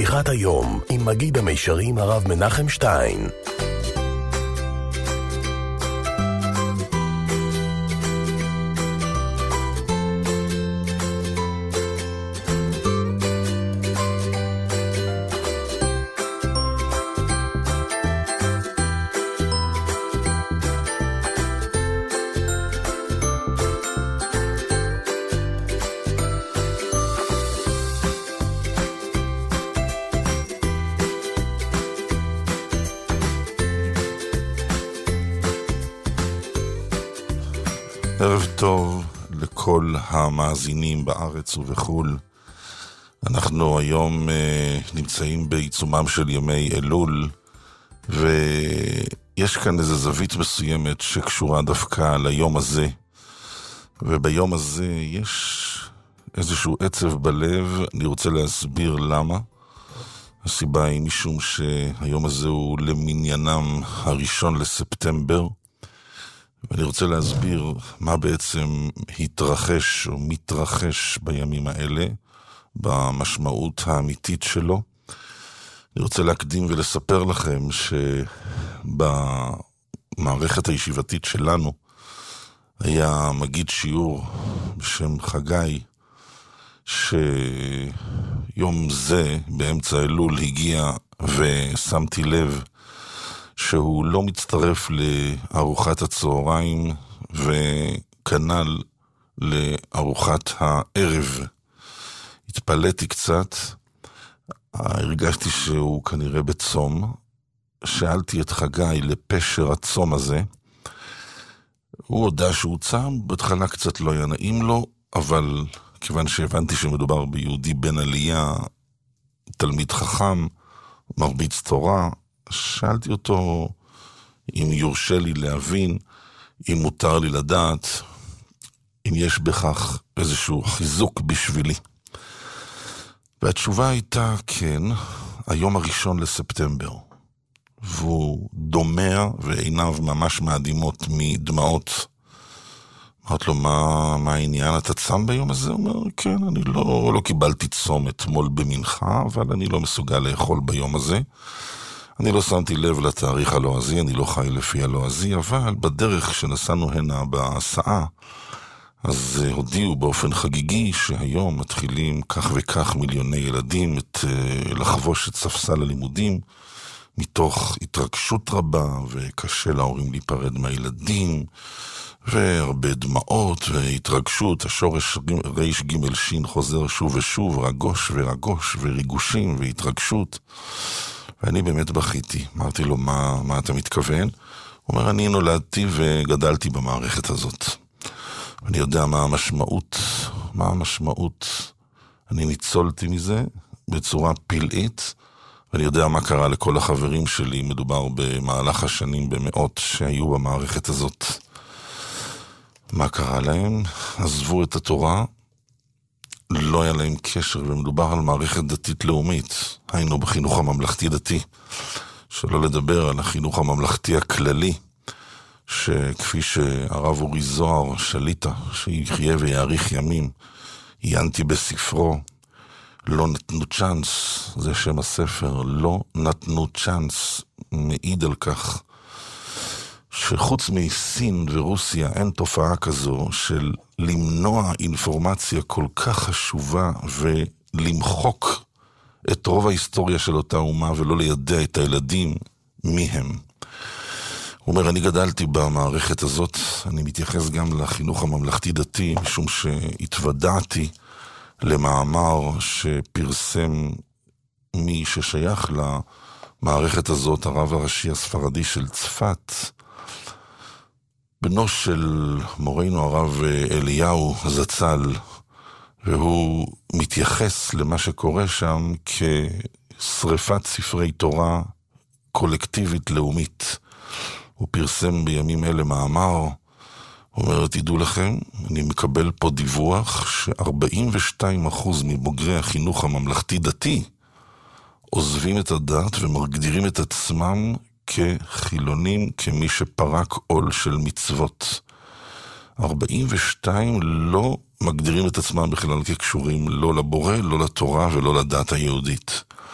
שיחת היום עם מגיד המישרים הרב מנחם שטיין. ערב טוב לכל המאזינים בארץ ובחול. אנחנו היום נמצאים בעיצומם של ימי אלול, ויש כאן איזו זווית מסוימת שקשורה דווקא ליום הזה, וביום הזה יש איזשהו עצב בלב. אני רוצה להסביר למה. הסיבה היא משום שהיום הזה הוא למניינם הראשון לספטמבר, ואני רוצה להסביר מה בעצם התרחש או מתרחש בימים האלה, במשמעות האמיתית שלו. אני רוצה להקדים ולספר לכם שבמערכת הישיבתית שלנו היה מגיד שיעור בשם חגי, שיום זה באמצע אלול הגיע ושמתי לב שהוא לא מצטרף לארוחת הצהריים וכנל לארוחת הערב. התפלאתי קצת, הרגשתי שהוא כנראה בצום. שאלתי את חגי לפשר הצום הזה, הוא הודע שהוא צם. בהתחלה קצת לא היה נעים לו, אבל כיוון שהבנתי שמדובר ביהודי בן עלייה, תלמיד חכם, מרביץ תורה, שאלתי אותו אם יורשה לי להבין, אם מותר לי לדעת, אם יש בכך איזשהו חיזוק בשבילי. והתשובה הייתה כן. היום הראשון לספטמבר, והוא דומע ועיניו ממש מאדימות מדמעות. אמרת לו, מה העניין? אתה צם ביום הזה? הוא אומר, כן, אני לא קיבלתי צום אתמול במנחה, אבל אני לא מסוגל לאכול ביום הזה. אני לא שמתי לב לתאריך הלועזי, אני לא חי לפי הלועזי, אבל בדרך שנסענו הנה בהסעה, אז הודיעו באופן חגיגי שהיום מתחילים כך וכך מיליוני ילדים לחבוש את ספסל הלימודים, מתוך התרגשות רבה, וקשה להורים להיפרד מהילדים, והרבה דמעות והתרגשות. השורש ריש ג' שין חוזר שוב ושוב, רגוש ורגוש וריגושים והתרגשות. ואני באמת בכיתי. אמרתי לו, מה אתה מתכוון? הוא אומר, אני נולדתי וגדלתי במערכת הזאת. אני יודע מה המשמעות. אני ניצולתי מזה בצורה פלאית, ואני יודע מה קרה לכל החברים שלי. מדובר במהלך השנים במאות שהיו במערכת הזאת. מה קרה להם? עזבו את התורה, לא היה להם קשר, ומדובר על מערכת דתית לאומית, היינו בחינוך הממלכתי דתי, שלא לדבר על החינוך הממלכתי הכללי, שכפי שהרב אורי זוהר שליטה, שיחיה ויאריך ימים, עיינתי בספרו, לא נתנו צ'אנס, זה שם הספר, לא נתנו צ'אנס, מעיד על כך, שחוץ מסין ורוסיה אין תופעה כזו של למנוע אינפורמציה כל כך חשובה ולמחוק את רוב ההיסטוריה של אותה אומה ולא לידע את הילדים מי הם. הוא אומר, אני גדלתי במערכת הזאת, אני מתייחס גם לחינוך הממלכתי דתי, משום שהתוודעתי למאמר שפרסם מי ששייך למערכת הזאת, הרב הראשי הספרדי של צפת, בנו של מורנו הרב אליהו זצ"ל, והוא מתייחס למה שקורה שם כשריפת ספרי תורה קולקטיבית לאומית. הוא פרסם בימים אלה מאמר, הוא אומר, תדעו לכם, אני מקבל פה דיווח ש42% מבוגרי החינוך הממלכתי דתי עוזבים את הדת ומגדירים את עצמם כחילונים, כמי שפרק עול של מצוות. 42 לא מגדירים את עצמם בכלל כקשורים לא לבורא, לא לתורה ולא לדת היהודית.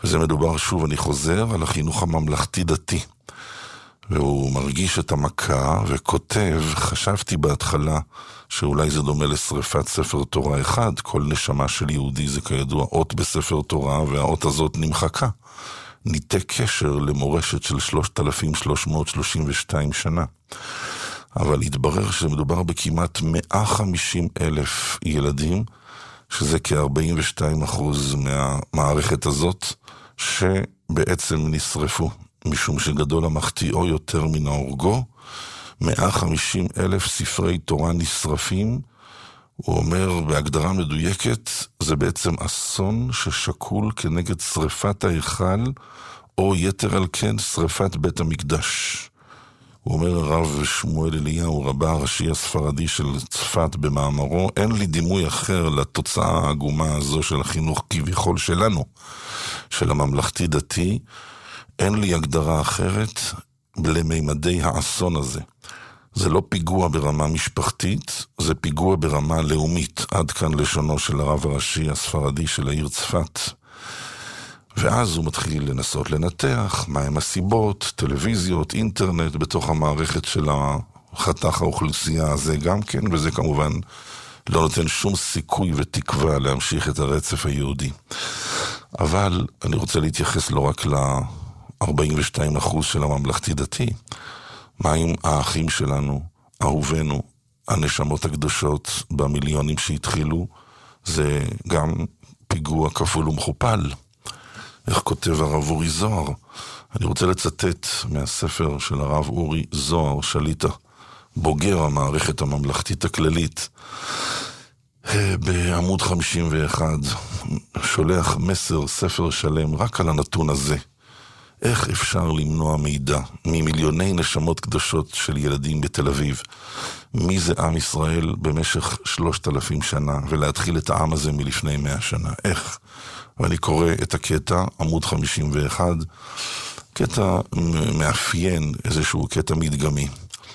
וזה מדובר, שוב אני חוזר, על החינוך הממלכתי דתי. והוא מרגיש את המכה וכותב, חשבתי בהתחלה שאולי זה דומה לשריפת ספר תורה אחד, כל נשמה של יהודי זה כידוע אות בספר תורה, והאות הזאת נמחקה. ניתק קשר למורשת של 3,332 שנה. אבל התברר שמדובר בכמעט 150,000 ילדים, שזה כ-42% מהמערכת הזאת, שבעצם נשרפו, משום שגדול המחטיאו יותר מן ההורגו. 150,000 ספרי תורה נשרפים. הוא אומר בהגדרה מדויקת, זה בעצם אסון ששקול כנגד שריפת ההיכל, או יתר על כן שריפת בית המקדש. הוא אומר הרב שמואל אליהו, רבה הראשי הספרדי של צפת במאמרו, אין לי דימוי אחר לתוצאה העגומה הזו של החינוך כביכול שלנו, של הממלכתי דתי, אין לי הגדרה אחרת לממדי האסון הזה. זה לא פיגוע ברמה משפחתית, זה פיגוע ברמה לאומית, עד כאן לשונו של הרב הראשי הספרדי של העיר צפת. ואז הוא מתחיל לנסות לנתח מהם הסיבות, טלוויזיות, אינטרנט, בתוך המערכת של החתך האוכלוסייה הזה גם כן, וזה כמובן לא נותן שום סיכוי ותקווה להמשיך את הרצף היהודי. אבל אני רוצה להתייחס לא רק ל-42% של הממלכתי דתי, מה עם האחים שלנו, אהובינו, הנשמות הקדושות במיליונים שהתחילו, זה גם פיגוע כפול ומכופל. איך כותב הרב אורי זוהר? אני רוצה לצטט מהספר של הרב אורי זוהר שליטה, בוגר המערכת הממלכתית הכללית, בעמוד 51, שולח מסר, ספר שלם, רק על הנתון הזה. איך אפשר למנוע מידע ממיליוני נשמות קדושות של ילדים בתל אביב? מי זה עם ישראל במשך 3,000 שנה, ולהתחיל את העם הזה מלפני 100 שנה? איך? ואני קורא את הקטע, עמוד 51, קטע מאפיין, איזשהו קטע מדגמי.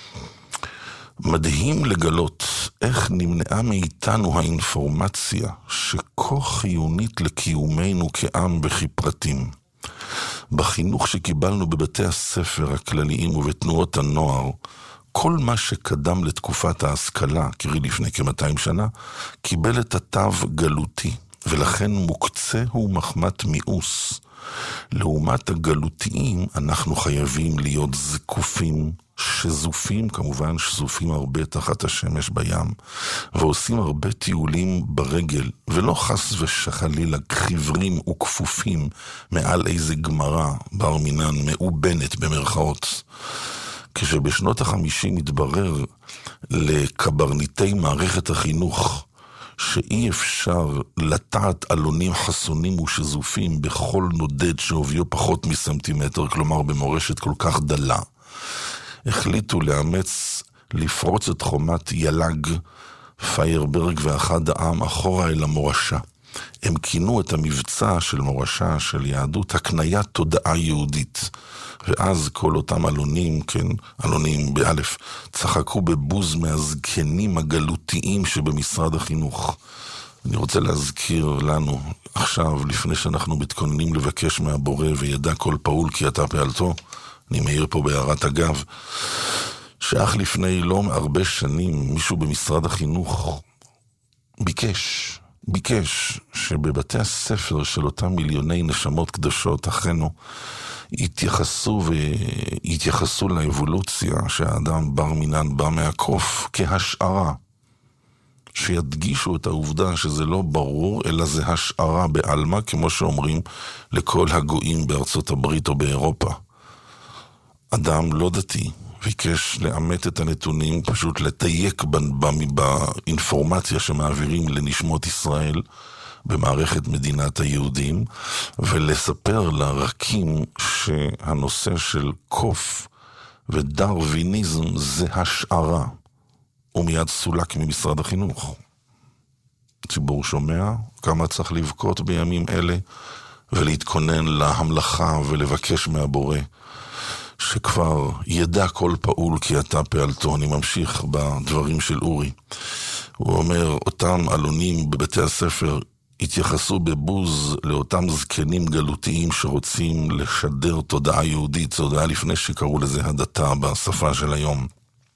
מדהים לגלות איך נמנעה מאיתנו האינפורמציה שכה חיונית לקיומנו כעם וכפרטים. בחינוך שקיבלנו בבתי הספר הכלליים ובתנועות הנוער, כל מה שקדם לתקופת ההשכלה, קרי לפני כ-200 שנה, קיבל את התו גלותי, ולכן מוקצה הוא מחמת מיאוס. לעומת הגלותיים, אנחנו חייבים להיות זקופים, שזופים, כמובן שזופים הרבה תחת השמש בים, ועושים הרבה טיולים ברגל, ולא חס ושחלילה חיוורים וכפופים מעל איזה גמרא בר מינן מאובנת במרכאות. כשבשנות ה-50 מתברר לקברניטי מערכת החינוך שאי אפשר לטעת אלונים חסונים ושזופים בכל נודד שהוביו פחות מסנטימטר, כלומר במורשת כל כך דלה, החליטו לאמץ לפרוץ את חומת ילג, פיירברג ואחד העם אחורה אל המורשה. הם כינו את המבצע של מורשה של יהדות הקניית תודעה יהודית. ואז כל אותם אלונים, כן, אלונים באלף, צחקו בבוז מהזקנים הגלותיים שבמשרד החינוך. אני רוצה להזכיר לנו עכשיו, לפני שאנחנו מתכוננים לבקש מהבורא וידע כל פעול כי אתה פעלתו, אני מעיר פה בהערת אגב, שאך לפני לא הרבה שנים מישהו במשרד החינוך ביקש שבבתי הספר של אותם מיליוני נשמות קדושות, אחינו, יתייחסו לאבולוציה שהאדם בר מינן בא מהקוף כהשערה, שידגישו את העובדה שזה לא ברור, אלא זה השערה בעלמא, כמו שאומרים לכל הגויים בארצות הברית או באירופה. אדם לא דתי ביקש לאמת את הנתונים, פשוט לתייק באינפורמציה שמעבירים לנשמות ישראל במערכת מדינת היהודים, ולספר לרקים שהנושא של קוף ודרוויניזם זה השערה, ומיד סולק ממשרד החינוך. הציבור שומע כמה צריך לבכות בימים אלה ולהתכונן להמלכה ולבקש מהבורא שכבר ידע כל פעול כי אתה פעלתו. אני ממשיך בדברים של אורי. הוא אומר, אותם אלונים בבתי הספר התייחסו בבוז לאותם זקנים גלותיים שרוצים לשדר תודעה יהודית. זה עוד היה לפני שקראו לזה הדתה בשפה של היום.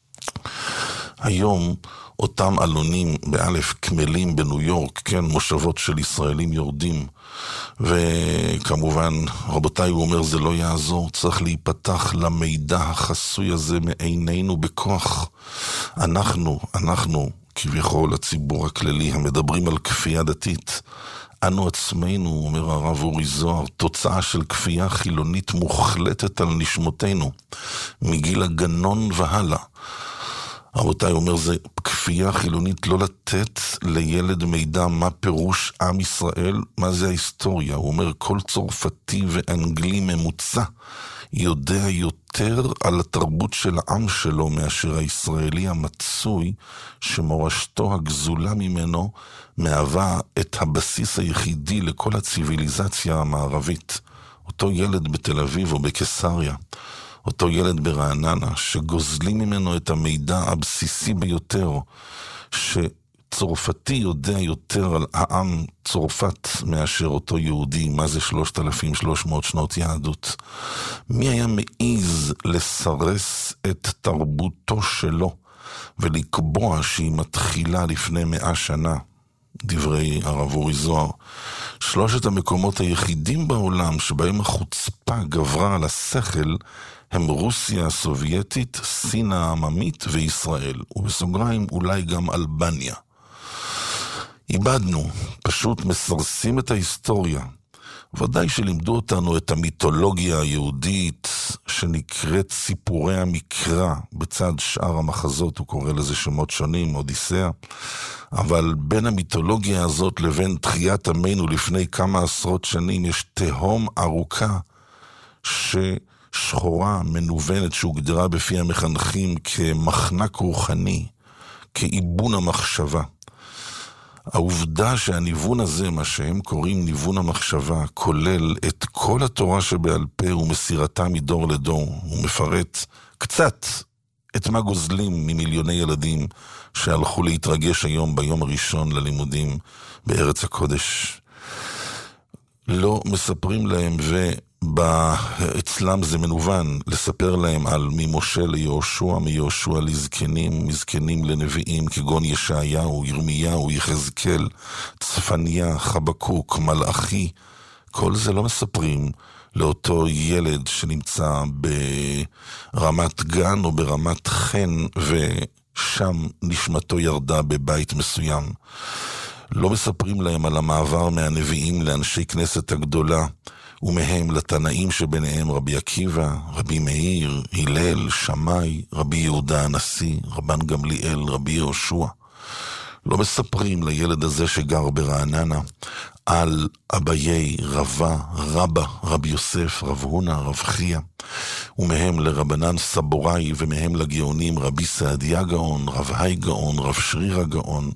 היום אותם אלונים באלף כמלים בניו יורק, כן, מושבות של ישראלים יורדים, וכמובן, רבותיי, הוא אומר, זה לא יעזור, צריך להיפתח למידע החסוי הזה מעינינו בכוח. אנחנו, כביכול הציבור הכללי, המדברים על כפייה דתית, אנו עצמנו, אומר הרב אורי זוהר, תוצאה של כפייה חילונית מוחלטת על נשמותינו, מגיל הגנון והלאה. רבותיי, אומר, זה כפייה חילונית לא לתת לילד מידע מה פירוש עם ישראל, מה זה ההיסטוריה. הוא אומר, כל צרפתי ואנגלי ממוצע יודע יותר על התרבות של העם שלו מאשר הישראלי המצוי, שמורשתו הגזולה ממנו מהווה את הבסיס היחידי לכל הציביליזציה המערבית. אותו ילד בתל אביב או בקיסריה, אותו ילד ברעננה, שגוזלים ממנו את המידע הבסיסי ביותר, שצרפתי יודע יותר על העם צרפת מאשר אותו יהודי, מה זה 3,300 שנות יהדות. מי היה מעיז לסרס את תרבותו שלו, ולקבוע שהיא מתחילה לפני 100 שנה? דברי הרב אורי זוהר. 3 המקומות היחידים בעולם שבהם החוצפה גברה על השכל, הם רוסיה הסובייטית, סין העממית וישראל, ובסוגריים אולי גם אלבניה. איבדנו, פשוט מסרסים את ההיסטוריה. ודאי שלימדו אותנו את המיתולוגיה היהודית שנקראת סיפורי המקרא, בצד שאר המחזות הוא קורא לזה שמות שונים, אודיסאה, אבל בין המיתולוגיה הזאת לבין תחיית עמנו לפני כמה עשרות שנים יש תהום ארוכה שחורה מנוונת שהוגדרה בפי המחנכים כמחנק רוחני, כאיבון המחשבה. העובדה שהניוון הזה, מה שהם קוראים ניוון המחשבה, כולל את כל התורה שבעל פה ומסירתה מדור לדור, הוא מפרט קצת את מה גוזלים ממיליוני ילדים שהלכו להתרגש היום ביום הראשון ללימודים בארץ הקודש. לא מספרים להם, ואצלם זה מנוון, לספר להם על ממשה ליהושע, מיהושע לזקנים, מזקנים לנביאים כגון ישעיהו, ירמיהו, יחזקאל, צפניה, חבקוק, מלאכי. כל זה לא מספרים לאותו ילד שנמצא ברמת גן או ברמת חן ושם נשמתו ירדה בבית מסוים. לא מספרים להם על המעבר מהנביאים לאנשי כנסת הגדולה, ומהם לתנאים שביניהם רבי עקיבא, רבי מאיר, הלל, שמאי, רבי יהודה הנשיא, רבן גמליאל, רבי יהושע. לא מספרים לילד הזה שגר ברעננה על אביי, רבה, רבא, רבי יוסף, רב הונא, רב חייא, ומהם לרבנן סבוראי, ומהם לגאונים רבי סעדיה גאון, רב היי גאון, רב שרירא גאון,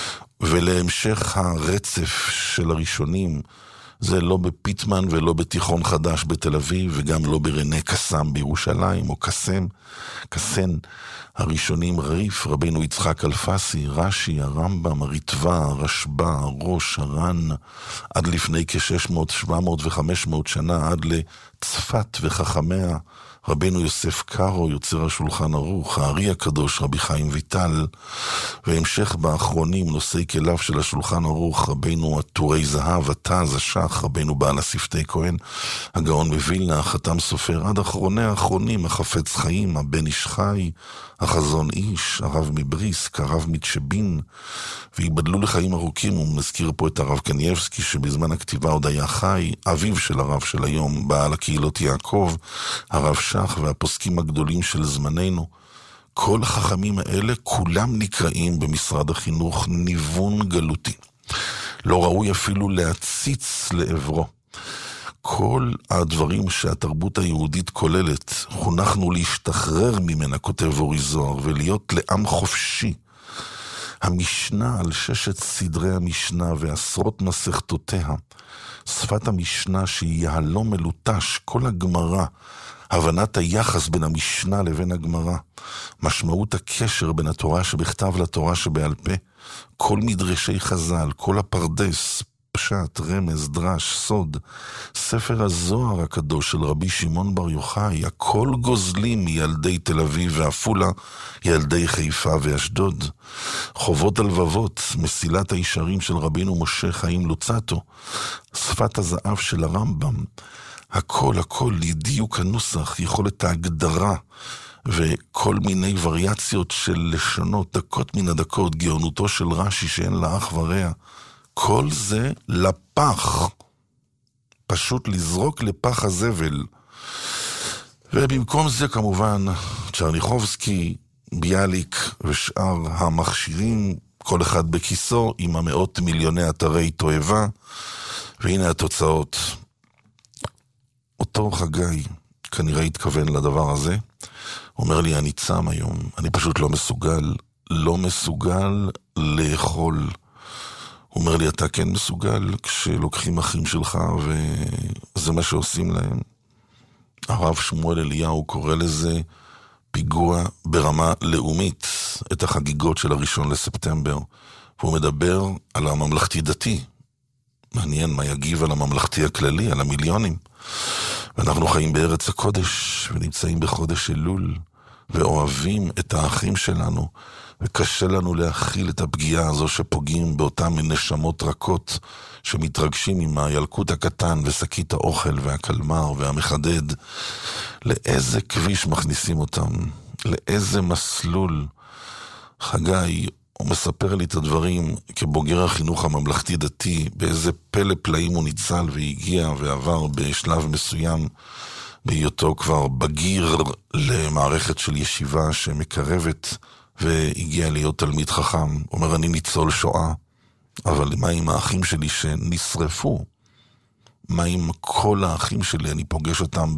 ולהמשך הרצף של הראשונים, זה לא בפיטמן ולא בתיכון חדש בתל אביב, וגם לא ברנה קסם בירושלים, או קסן. הראשונים ריף, רבינו יצחק אלפסי, רש"י, הרמב"ם, הריטב"א, הרשב"א, הראש, הר"ן, עד לפני כ-600, 700 ו-500 שנה, עד לצפת וחכמיה, רבינו יוסף קארו, יוצר השולחן ערוך, הארי הקדוש, רבי חיים ויטל, והמשך באחרונים נושאי כליו של השולחן ערוך, רבינו עטורי זהב, התז, השח, רבינו בעל השפתי כהן, הגאון מווילנה, החתם סופר, עד אחרוני האחרונים, החפץ חיים, הבן איש חי, החזון איש, הרב מבריסק, הרב מצ'בין, ויבדלו לחיים ארוכים. הוא מזכיר פה את הרב קנייבסקי, שבזמן הכתיבה עוד היה חי, אביו של הרב של היום, בעל הקהילות יעקב, הרב שח והפוסקים הגדולים של זמננו. כל החכמים האלה כולם נקראים במשרד החינוך ניוון גלותי. לא ראוי אפילו להציץ לעברו. כל הדברים שהתרבות היהודית כוללת, חונכנו להשתחרר ממנה, כותב אורי זוהר, ולהיות לעם חופשי. המשנה על 6 סדרי המשנה ועשרות מסכתותיה, שפת המשנה שהיא יהלום מלוטש, כל הגמרא, הבנת היחס בין המשנה לבין הגמרא, משמעות הקשר בין התורה שבכתב לתורה שבעל פה, כל מדרשי חז"ל, כל הפרדס, פשט, רמז, דרש, סוד. ספר הזוהר הקדוש של רבי שמעון בר יוחאי, הכל גוזלים מילדי תל אביב ועפולה, ילדי חיפה ואשדוד. חובות הלבבות, מסילת הישרים של רבינו משה חיים לוצטו, שפת הזהב של הרמב"ם, הכל לדיוק הנוסח, יכולת ההגדרה, וכל מיני וריאציות של לשונות, דקות מן הדקות, גאונותו של רש"י שאין לה אח ורע, כל זה לפח, פשוט לזרוק לפח הזבל. ובמקום זה כמובן צ'רניחובסקי, ביאליק ושאר המכשירים, כל אחד בכיסו עם המאות מיליוני אתרי תועבה, והנה התוצאות. אותו חגי כנראה התכוון לדבר הזה, אומר לי, אני צם היום, אני פשוט לא מסוגל לאכול. הוא אומר לי, אתה כן מסוגל כשלוקחים אחים שלך וזה מה שעושים להם. הרב שמואל אליהו קורא לזה פיגוע ברמה לאומית, את החגיגות של 1 לספטמבר, והוא מדבר על הממלכתי דתי. מעניין מה יגיב על הממלכתי הכללי, על המיליונים. ואנחנו חיים בארץ הקודש, ונמצאים בחודש אלול, ואוהבים את האחים שלנו, וקשה לנו להכיל את הפגיעה הזו שפוגעים באותם נשמות רכות, שמתרגשים עם הילקוט הקטן, וסקית האוכל, והקלמר, והמחדד. לאיזה כביש מכניסים אותם? לאיזה מסלול? חגי, הוא מספר לי את הדברים כבוגר החינוך הממלכתי דתי, באיזה פלא פלאים הוא ניצל והגיע ועבר בשלב מסוים, בהיותו כבר בגיר למערכת של ישיבה שמקרבת, והגיע להיות תלמיד חכם. הוא אומר, אני ניצול שואה, אבל מה עם האחים שלי שנשרפו? מה עם כל האחים שלי? אני פוגש אותם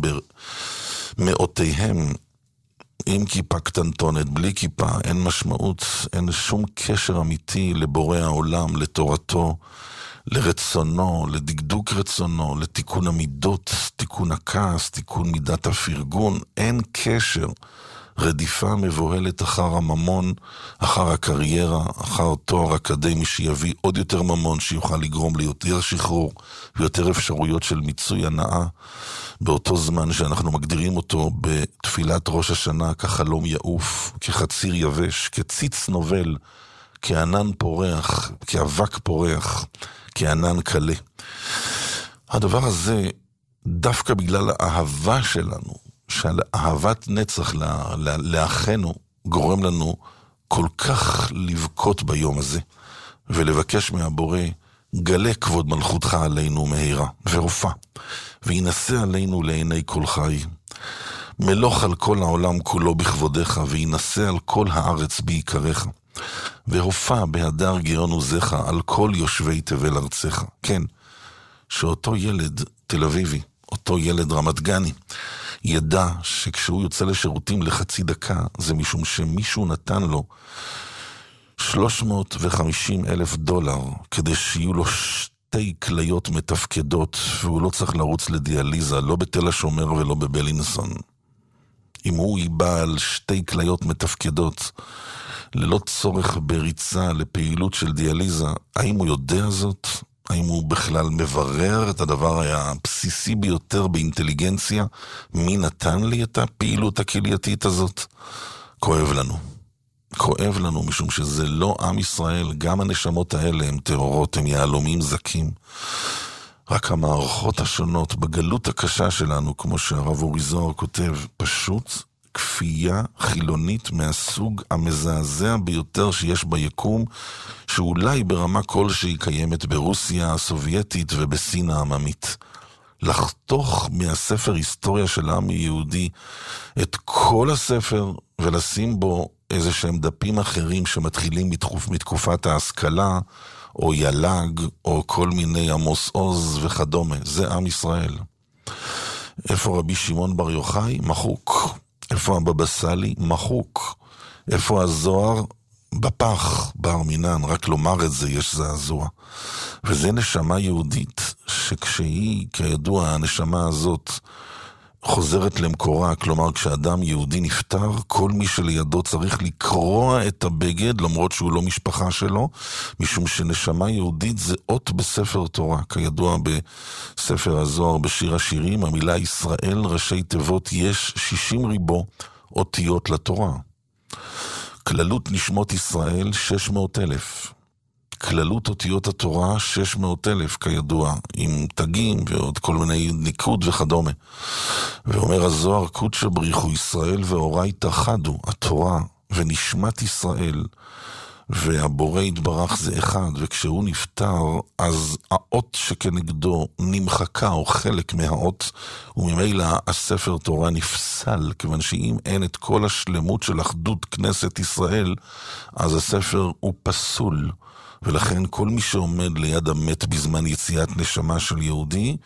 במאותיהם, עם כיפה קטנטונת, בלי כיפה, אין משמעות, אין שום קשר אמיתי לבורא העולם, לתורתו, לרצונו, לדקדוק רצונו, לתיקון המידות, תיקון הכעס, תיקון מידת הפרגון, אין קשר. רדיפה מבוהלת אחר הממון, אחר הקריירה, אחר תואר אקדמי שיביא עוד יותר ממון, שיוכל לגרום ליותר שחרור ויותר אפשרויות של מיצוי הנאה, באותו זמן שאנחנו מגדירים אותו בתפילת ראש השנה כחלום יעוף, כחציר יבש, כציץ נובל, כענן פורח, כאבק פורח, כענן קלה. הדבר הזה, דווקא בגלל האהבה שלנו, שעל אהבת נצח לאחינו, גורם לנו כל כך לבכות ביום הזה, ולבקש מהבורא, גלה כבוד מלכותך עלינו מהירה, ורופא, וינסה עלינו לעיני כל חי. מלוך על כל העולם כולו בכבודך, וינסה על כל הארץ בעיקריך. והופע בהדר גאון עוזך על כל יושבי תבל ארצך. כן, שאותו ילד תל אביבי, אותו ילד רמת גני, ידע שכשהוא יוצא לשירותים לחצי דקה, זה משום שמישהו נתן לו $350,000 כדי שיהיו לו 2 כליות מתפקדות, והוא לא צריך לרוץ לדיאליזה, לא בתל השומר ולא בבלינסון. אם הוא ייבא על 2 כליות מתפקדות, ללא צורך בריצה לפעילות של דיאליזה, האם הוא יודע זאת? האם הוא בכלל מברר את הדבר הבסיסי ביותר באינטליגנציה? מי נתן לי את הפעילות הכלייתית הזאת? כואב לנו. כואב לנו משום שזה לא עם ישראל, גם הנשמות האלה הם טרורות, הם יעלומים זקים. רק המערכות השונות בגלות הקשה שלנו, כמו שהרב אורי זוהר כותב, פשוט כפייה חילונית מהסוג המזעזע ביותר שיש ביקום, שאולי ברמה כלשהי קיימת ברוסיה הסובייטית ובסין העממית. לחתוך מהספר היסטוריה של העם היהודי את כל הספר ולשים בו איזה שהם דפים אחרים שמתחילים מתקופת ההשכלה או ילג או כל מיני עמוס עוז וכדומה. זה עם ישראל. איפה רבי שמעון בר יוחאי? מחוק. איפה הבבא סאלי? מחוק. איפה הזוהר? בפח, בר מינן. רק לומר את זה יש זעזוע. וזה נשמה יהודית שכשהיא, כידוע, הנשמה הזאת חוזרת למקורה, כלומר כשאדם יהודי נפטר, כל מי שלידו צריך לקרוע את הבגד, למרות שהוא לא משפחה שלו, משום שנשמה יהודית זה אות בספר תורה. כידוע בספר הזוהר, בשיר השירים, המילה ישראל, ראשי תיבות, יש 60 ריבו אותיות לתורה. כללות נשמות ישראל 600,000. כללות אותיות התורה 600,000 כידוע, עם תגים ועוד כל מיני ניקוד וכדומה. ואומר הזוהר, קודש בריחו ישראל ואורי תחדו, התורה ונשמת ישראל והבורא יתברך זה אחד, וכשהוא נפטר אז האות שכנגדו נמחקה או חלק מהאות, וממילא הספר תורה נפסל, כיוון שאם אין את כל השלמות של אחדות כנסת ישראל, אז הספר הוא פסול. ולכן כל מי שעומד ליד המת בזמן יציאת נשמה של יהודי,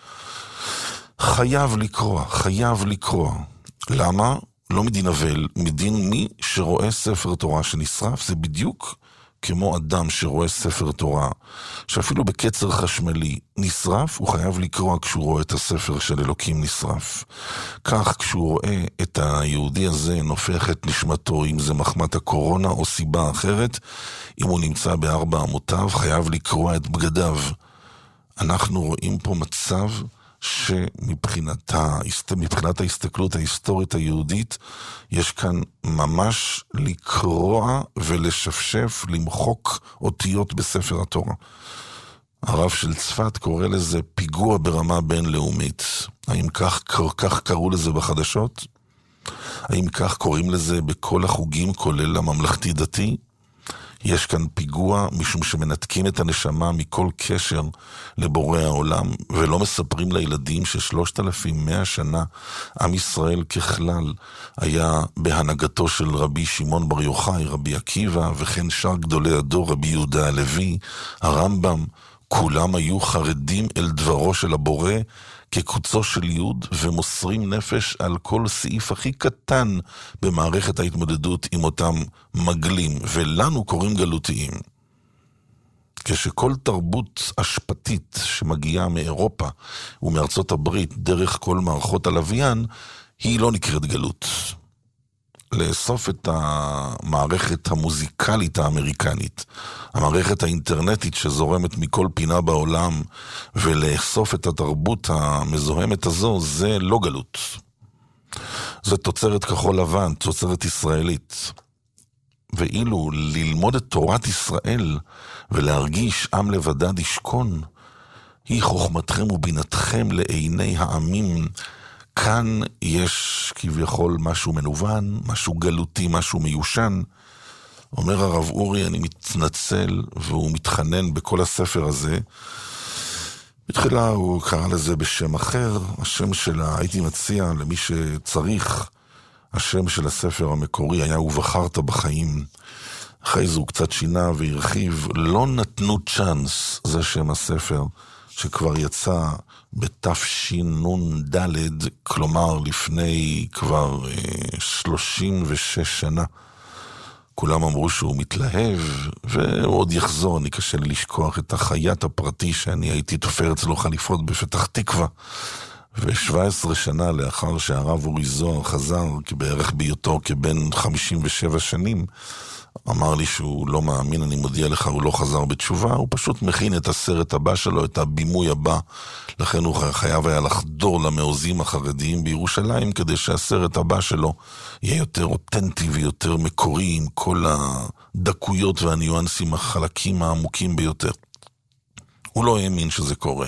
חייב לקרוא. למה? לא מדין אבל, מדין מי שרואה ספר תורה שנשרף, זה בדיוק כמו אדם שרואה ספר תורה, שאפילו בקצר חשמלי נשרף, הוא חייב לקרוא כשהוא רואה את הספר של אלוקים נשרף. כך כשהוא רואה את היהודי הזה נופח את נשמתו, אם זה מחמת הקורונה או סיבה אחרת, אם הוא נמצא בארבע אמותיו, חייב לקרוא את בגדיו. אנחנו רואים פה מצב שמבחינת ההסתכלות ההיסטורית היהודית, יש כאן ממש לקרוע ולשפשף, למחוק אותיות בספר התורה. הרב של צפת קורא לזה פיגוע ברמה בינלאומית. האם כך קראו לזה בחדשות? האם כך קוראים לזה בכל החוגים, כולל הממלכתי דתי? יש כאן פיגוע משום שמנתקים את הנשמה מכל קשר לבורא העולם, ולא מספרים לילדים ש3,100 שנה עם ישראל ככלל היה בהנהגתו של רבי שמעון בר יוחאי, רבי עקיבא, וכן שאר גדולי הדור, רבי יהודה הלוי, הרמב"ם, כולם היו חרדים אל דברו של הבורא כקוצו של יוד, ומוסרים נפש על כל סעיף הכי קטן במערכת ההתמודדות עם אותם מגלים, ולנו קוראים גלותיים. כשכל תרבות השפטית שמגיעה מאירופה ומארצות הברית דרך כל מערכות הלוויין, היא לא נקראת גלות. לאסוף את המערכת המוזיקלית האמריקנית, המערכת האינטרנטית שזורמת מכל פינה בעולם, ולאסוף את התרבות המזוהמת הזו, זה לא גלות. זה תוצרת כחול לבן, תוצרת ישראלית. ואילו ללמוד את תורת ישראל ולהרגיש עם לבדד ישכון, היא חוכמתכם ובינתכם לעיני העמים. כאן יש כביכול משהו מנוון, משהו גלותי, משהו מיושן. אומר הרב אורי, אני מתנצל, והוא מתחנן בכל הספר הזה. בתחילה הוא קרא לזה בשם אחר, השם שלה, הייתי מציע למי שצריך, השם של הספר המקורי היה ובחרת בחיים. אחרי זה הוא קצת שינה והרחיב, לא נתנו צ'אנס, זה שם הספר, שכבר יצא בתשנ"ד, כלומר לפני כבר 36 שנה. כולם אמרו שהוא מתלהב, והוא עוד יחזור, אני קשה לי לשכוח את החייט הפרטי שאני הייתי תופר אצלו חליפות בפתח תקווה. ו17 שנה לאחר שהרב אורי זוהר חזר, בערך בהיותו כבן 57 שנים, אמר לי שהוא לא מאמין, אני מודיע לך, הוא לא חזר בתשובה, הוא פשוט מכין את הסרט הבא שלו, את הבימוי הבא, לכן הוא חייב היה לחדור למעוזים החרדיים בירושלים, כדי שהסרט הבא שלו יהיה יותר אותנטי ויותר מקורי, עם כל הדקויות והניואנסים החלקים העמוקים ביותר. הוא לא האמין שזה קורה.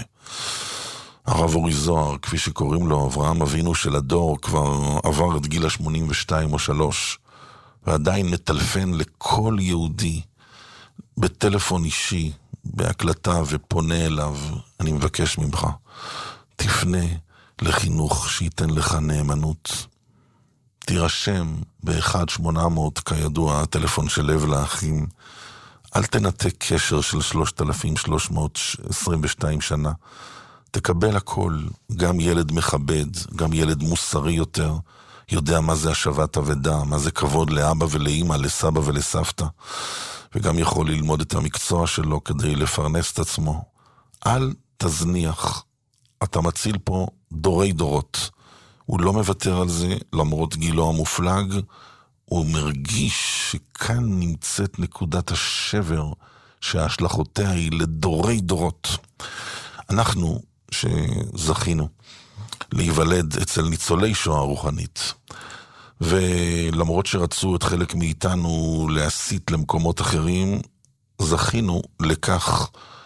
הרב אורי זוהר, כפי שקוראים לו, אברהם אבינו של הדור, כבר עבר את גיל 82 או 3, ועדיין מטלפן לכל יהודי בטלפון אישי, בהקלטה, ופונה אליו. אני מבקש ממך, תפנה לחינוך שייתן לך נאמנות. תירשם ב-1-800, כידוע, הטלפון של לב לאחים. אל תנתק קשר של 3,322 שנה. תקבל הכל, גם ילד מכבד, גם ילד מוסרי יותר, יודע מה זה השבת אבדה, מה זה כבוד לאבא ולאמא, לסבא ולסבתא, וגם יכול ללמוד את המקצוע שלו כדי לפרנס את עצמו. אל תזניח, אתה מציל פה דורי דורות, הוא לא מוותר על זה, למרות גילו המופלג, הוא מרגיש שכאן נמצאת נקודת השבר, שההשלכותיה היא לדורי דורות. אנחנו שזכינו להיוולד אצל ניצולי שואה רוחנית, ולמרות שרצו את חלק מאיתנו להסיט למקומות אחרים, זכינו לכך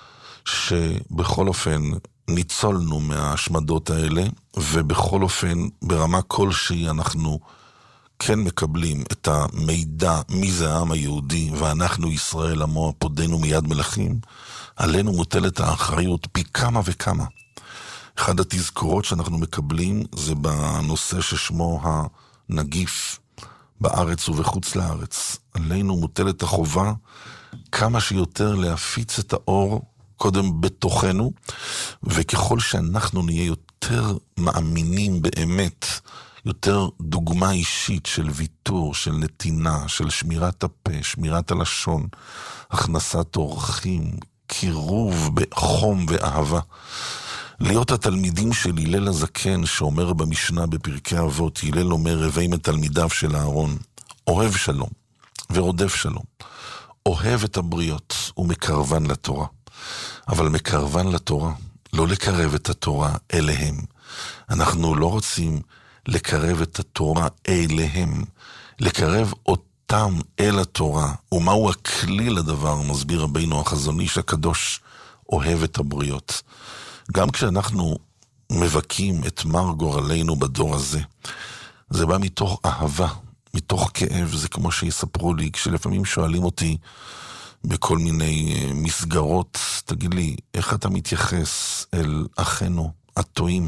שבכל אופן ניצולנו מההשמדות האלה, ובכל אופן ברמה כלשהי אנחנו כן מקבלים את המידע מי זה העם היהודי, ואנחנו ישראל עמו הפודנו מיד מלכים. עלינו מוטלת האחריות פי כמה וכמה. אחד התזכורות שאנחנו מקבלים זה בנושא ששמו הנגיף בארץ ובחוץ לארץ. עלינו מוטלת החובה כמה שיותר להפיץ את האור קודם בתוכנו, וככל שאנחנו נהיה יותר מאמינים באמת, יותר דוגמה אישית של ויתור, של נתינה, של שמירת הפה, שמירת הלשון, הכנסת אורחים, קירוב בחום ואהבה. להיות התלמידים של הלל הזקן שאומר במשנה בפרקי אבות, הלל אומר הווי מתלמידיו של אהרון, אוהב שלום ורודף שלום, אוהב את הבריות ומקרבן לתורה. אבל מקרבן לתורה, לא לקרב את התורה אליהם. אנחנו לא רוצים לקרב את התורה אליהם, לקרב אותם אל התורה. ומהו הכלי לדבר? מסביר רבינו החזון איש הקדוש, אוהב את הבריות. גם כשאנחנו מבקים את מר גורלנו בדור הזה, זה בא מתוך אהבה, מתוך כאב. זה כמו שיספרו לי, כשלפעמים שואלים אותי בכל מיני מסגרות, תגיד לי, איך אתה מתייחס אל אחינו הטועים?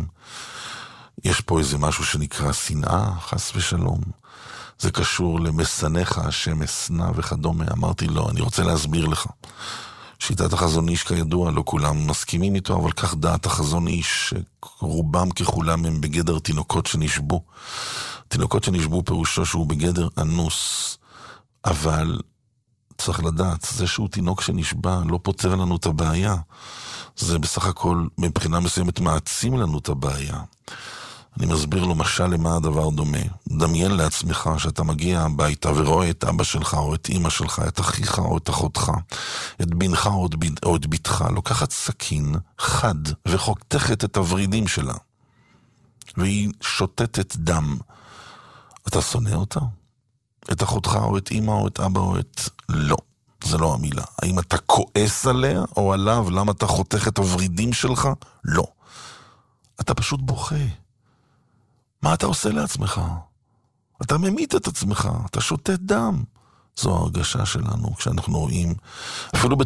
יש פה איזה משהו שנקרא שנאה, חס ושלום. זה קשור למסנך השם אסנה וכדומה. אמרתי לו, אני רוצה להסביר לך. שיטת החזון איש כידוע, לא כולם מסכימים איתו, אבל כך דעת החזון איש, רובם ככולם הם בגדר תינוקות שנשבו. תינוקות שנשבו פירושו שהוא בגדר אנוס, אבל צריך לדעת, זה שהוא תינוק שנשבע לא פותר לנו את הבעיה. זה בסך הכל מבחינה מסוימת מעצים לנו את הבעיה. אני מסביר לו משל למה הדבר דומה. דמיין לעצמך שאתה מגיע הביתה ורואה את אבא שלך או את אמא שלך, את אחיך או את אחותך, את בנך או את בתך, לוקחת סכין חד וחותכת את הורידים שלה, והיא שוטטת דם. אתה שונא אותה? את אחותך או את אמא או את אבא או את... לא, זה לא המילה. האם אתה כועס עליה או עליו? למה אתה חותך את הורידים שלך? לא. אתה פשוט בוכה. מה אתה עושה לעצמך? אתה ממית את עצמך, אתה שוטט דם. זו ההרגשה שלנו כשאנחנו רואים, אפילו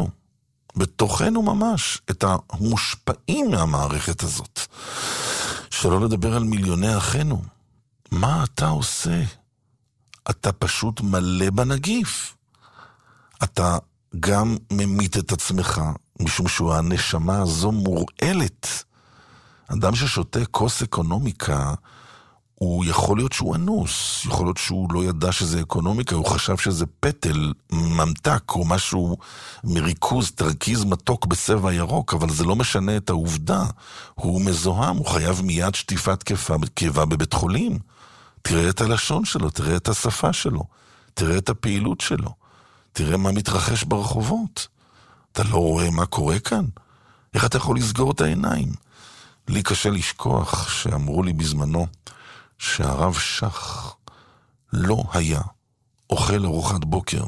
בתוכנו ממש, את המושפעים מהמערכת הזאת. שלא לדבר על מיליוני אחינו. מה אתה עושה? אתה פשוט מלא בנגיף. אתה גם ממית את עצמך, משום שהנשמה הזו מורעלת. אדם ששותה כוס אקונומיקה, הוא יכול להיות שהוא אנוס, יכול להיות שהוא לא ידע שזה אקונומיקה, הוא חשב שזה פטל, ממתק או משהו מריכוז, תרכיז מתוק בצבע ירוק, אבל זה לא משנה את העובדה. הוא מזוהם, הוא חייב מיד שטיפת קיבה בבית חולים. תראה את הלשון שלו, תראה את השפה שלו, תראה את הפעילות שלו, תראה מה מתרחש ברחובות. אתה לא רואה מה קורה כאן? איך אתה יכול לסגור את העיניים? לי קשה לשכוח שאמרו לי בזמנו שהרב שך לא היה אוכל ארוחת בוקר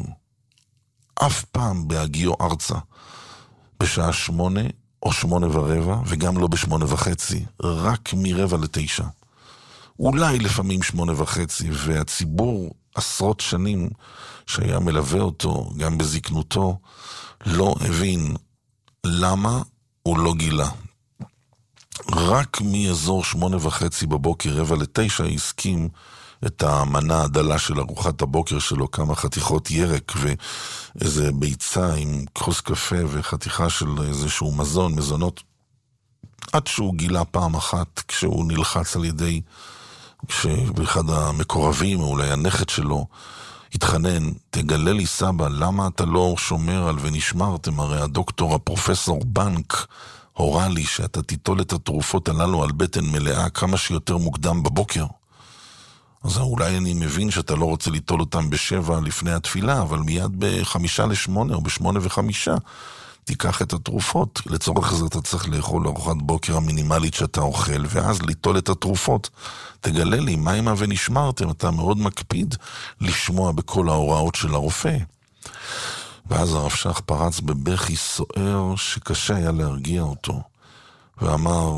אף פעם בהגיעו ארצה בשעה 8 או 8:15, וגם לא ב8:30, רק 8:45. אולי לפעמים 8:30, והציבור עשרות שנים שהיה מלווה אותו גם בזקנותו לא הבין למה הוא לא גילה. רק מאזור 8:30 בבוקר, 8:45, הסכים את המנה הדלה של ארוחת הבוקר שלו, כמה חתיכות ירק ואיזה ביצה עם כוס קפה וחתיכה של איזשהו מזונות, עד שהוא גילה פעם אחת כשהוא נלחץ על ידי, כשאחד המקורבים, או אולי הנכד שלו, התחנן, תגלה לי סבא, למה אתה לא שומר על ונשמרתם? הרי הדוקטור, הפרופסור בנק, הורה לי שאתה תיטול את התרופות הללו על בטן מלאה כמה שיותר מוקדם בבוקר. אז אולי אני מבין שאתה לא רוצה ליטול אותם ב7 לפני התפילה, אבל מיד ב5:50 או ב8:05 תיקח את התרופות. לצורך זה אתה צריך לאכול ארוחת בוקר המינימלית שאתה אוכל, ואז ליטול את התרופות. תגלה לי, מה אימה ונשמרתם? אתה מאוד מקפיד לשמוע בכל ההוראות של הרופא. ואז הרב שך פרץ בבכי סוער שקשה היה להרגיע אותו, ואמר,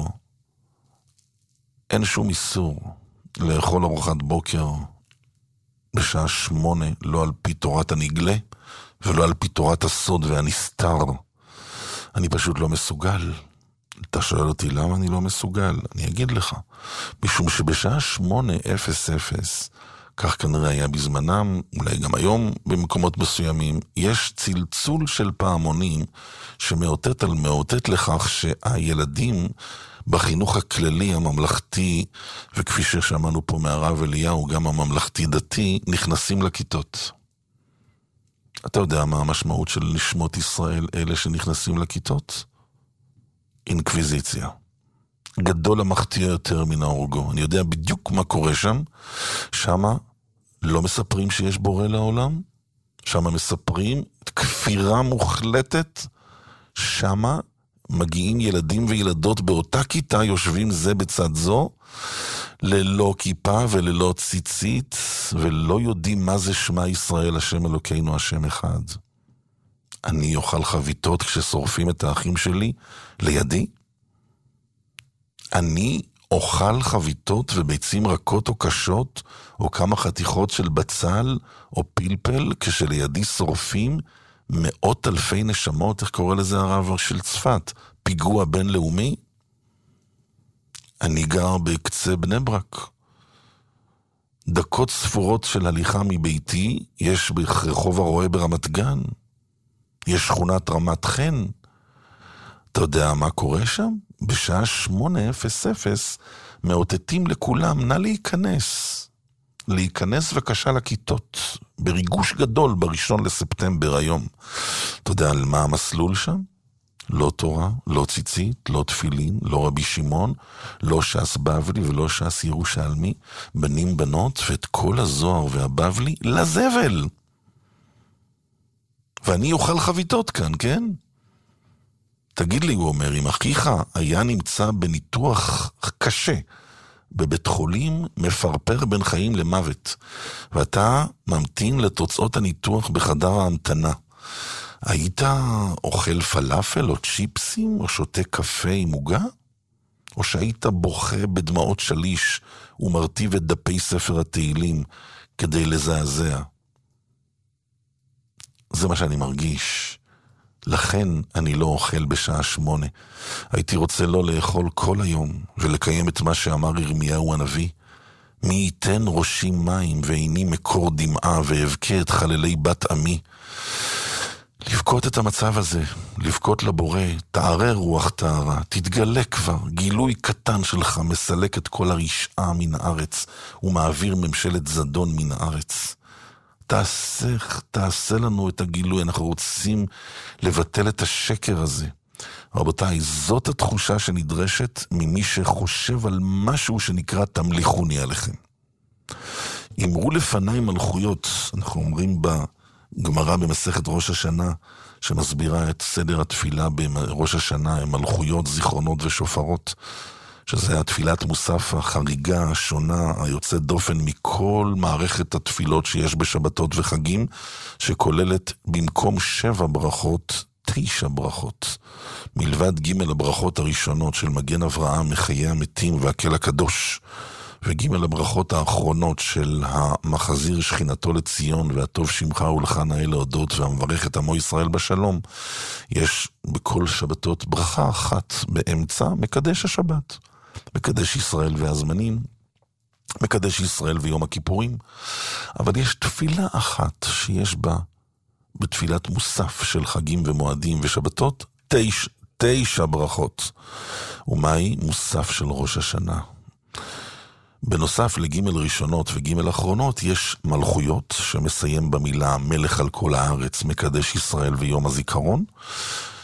אין שום איסור לאכול ארוחת בוקר בשעה 8, לא על פי תורת הנגלה, ולא על פי תורת הסוד והנסתר. אני פשוט לא מסוגל. אתה שואל אותי למה אני לא מסוגל? אני אגיד לך. משום שבשעה 8:00, כך כנראה היה בזמנם, אולי גם היום במקומות מסוימים, יש צלצול של פעמונים שמאותת לכך שהילדים בחינוך הכללי הממלכתי, וכפי ששמענו פה מהרב אליהו, גם הממלכתי דתי, נכנסים לכיתות. אתה יודע מה המשמעות של נשמות ישראל, אלה שנכנסים לכיתות? אינקוויזיציה. גדול המחטיא יותר מן ההורגו. אני יודע בדיוק מה קורה שם. שמה לא מספרים שיש בורא לעולם. שמה מספרים את כפירה מוחלטת. שמה מגיעים ילדים וילדות באותה כיתה, יושבים זה בצד זו, ללא כיפה וללא ציצית, ולא יודעים מה זה שמע ישראל, השם אלוקינו, השם אחד. אני אוכל חביתות כששורפים את האחים שלי לידי? אני אוכל חביתות וביצים רכות או קשות, או כמה חתיכות של בצל או פלפל, כשלידי שורפים מאות אלפי נשמות, איך קורא לזה הרב של צפת? פיגוע בינלאומי? אני גר בקצה בני ברק. דקות ספורות של הליכה מביתי, יש ברחוב הרואה ברמת גן. יש שכונת רמת חן. אתה יודע מה קורה שם? בשעה 8:00 מאותתים לכולם, נא להיכנס. להיכנס בבקשה לכיתות. בריגוש גדול ב1 לספטמבר היום. אתה יודע על מה המסלול שם? לא תורה, לא ציצית, לא תפילין, לא רבי שמעון, לא ש"ס בבלי ולא ש"ס ירושלמי, בנים בנות, ואת כל הזוהר והבבלי לזבל. ואני אוכל חביתות כאן, כן? תגיד לי, הוא אומר, אם אחיך היה נמצא בניתוח קשה, בבית חולים מפרפר בין חיים למוות, ואתה ממתין לתוצאות הניתוח בחדר ההמתנה, היית אוכל פלאפל או צ'יפסים או שותה קפה עם עוגה? או שהיית בוכה בדמעות שליש ומרטיב את דפי ספר התהילים כדי לזעזע? זה מה שאני מרגיש. לכן אני לא אוכל בשעה 8. הייתי רוצה לא לאכול כל היום ולקיים את מה שאמר ירמיהו הנביא. מי ייתן ראשי מים ועיני מקור דמעה ואבכה את חללי בת עמי. לבכות את המצב הזה, לבכות לבורא, תערר רוח תערה, תתגלה כבר, גילוי קטן שלך מסלק את כל הרשעה מן הארץ, ומעביר ממשלת זדון מן הארץ. תעשה לנו את הגילוי, אנחנו רוצים לבטל את השקר הזה. רבותיי, זאת התחושה שנדרשת ממי שחושב על משהו שנקרא תמליכוני עליכם. אמרו לפניי מלכויות, אנחנו אומרים גמרא במסכת ראש השנה, שמסבירה את סדר התפילה בראש השנה, הם מלכויות, זיכרונות ושופרות, שזה התפילת מוסף החריגה, השונה, היוצאת דופן מכל מערכת התפילות שיש בשבתות וחגים, שכוללת במקום 7 ברכות, 9 ברכות. מלבד ג' הברכות הראשונות של מגן אברהם, מחיי המתים והקל הקדוש, וג' הברכות האחרונות של המחזיר שכינתו לציון והטוב שמך ולך נאה להודות והמברך את עמו ישראל בשלום. יש בכל שבתות ברכה אחת באמצע, מקדש השבת, מקדש ישראל והזמנים, מקדש ישראל ויום הכיפורים. אבל יש תפילה אחת שיש בה בתפילת מוסף של חגים ומועדים ושבתות 9 ברכות. ומהי? מוסף של ראש השנה. בנוסף לג' ראשונות וג' אחרונות יש מלכויות שמסיים במילה מלך על כל הארץ, מקדש ישראל ויום הזיכרון.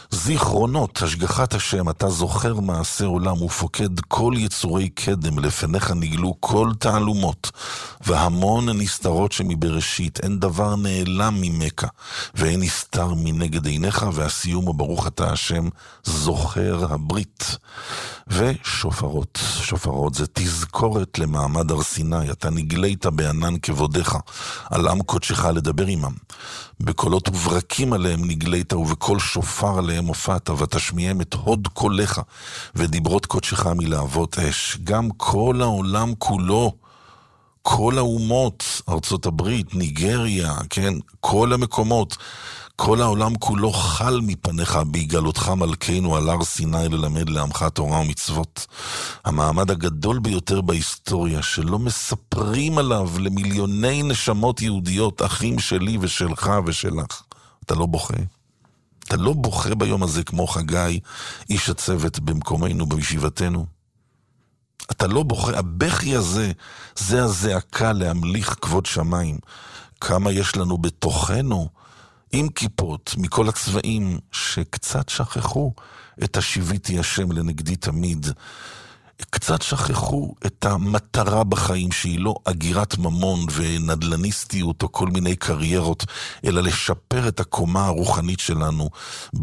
זיכרונות, השגחת השם, אתה זוכר מעשה עולם ופוקד כל יצורי קדם, לפניך נגלו כל תעלומות, והמון נסתרות שמבראשית, אין דבר נעלם ממך, ואין נסתר מנגד עיניך, והסיום וברוך אתה השם, זוכר הברית. ושופרות, שופרות זה תזכורת למעמד הר סיני, אתה נגלית בענן כבודך, על עם קודשך לדבר עמם. בקולות וברקים עליהם נגלית, ובכל שופר עליהם הופעת, ותשמיעם את הוד קולך, ודיברות קודשך מלהבות אש. גם כל העולם כולו, כל האומות, ארצות הברית, ניגריה, כן, כל המקומות, כל העולם כולו חל מפניך בהגלותך מלכנו על הר סיני ללמד לעמך תורה ומצוות. המעמד הגדול ביותר בהיסטוריה שלא מספרים עליו למיליוני נשמות יהודיות, אחים שלי ושלך ושלך. אתה לא בוכה? אתה לא בוכה ביום הזה כמו חגי, איש הצוות במקומנו, בישיבתנו? אתה לא בוכה? הבכי הזה, זה הזעקה להמליך כבוד שמיים. כמה יש לנו בתוכנו, עם כיפות, מכל הצבעים, שקצת שכחו את השיביתי השם לנגדי תמיד. קצת שכחו את המטרה בחיים, שהיא לא אגירת ממון ונדלניסטיות או כל מיני קריירות, אלא לשפר את הקומה הרוחנית שלנו,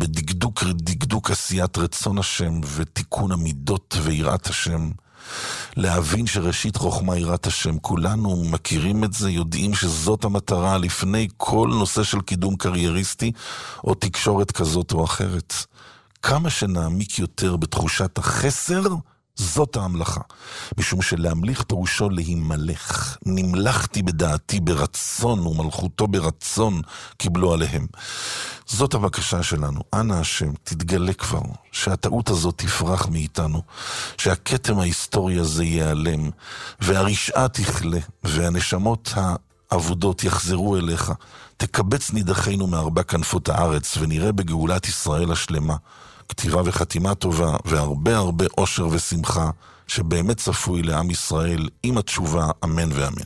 בדקדוק עשיית רצון השם ותיקון המידות ויראת השם. להבין שראשית חוכמה יראת השם, כולנו מכירים את זה, יודעים שזאת המטרה לפני כל נושא של קידום קרייריסטי או תקשורת כזאת או אחרת. כמה שנעמיק יותר בתחושת החסר, זאת ההמלכה. משום שלהמליך פירושו להימלך. נמלכתי בדעתי ברצון ומלכותו ברצון קיבלו עליהם. זאת הבקשה שלנו. אנא השם, תתגלה כבר, שהטעות הזאת תפרח מאיתנו, שהכתם ההיסטורי הזה ייעלם, והרשעה תכלה, והנשמות העבודות יחזרו אליך. תקבץ נידחינו מארבע כנפות הארץ, ונראה בגאולת ישראל השלמה. כתיבה וחתימה טובה, והרבה הרבה אושר ושמחה, שבאמת צפוי לעם ישראל, עם התשובה, אמן ואמן.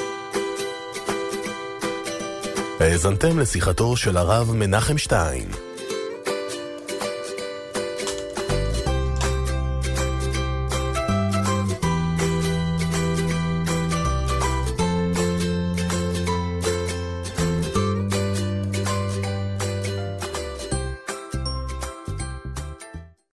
האזנתם לשיחתו של הרב מנחם שטיין.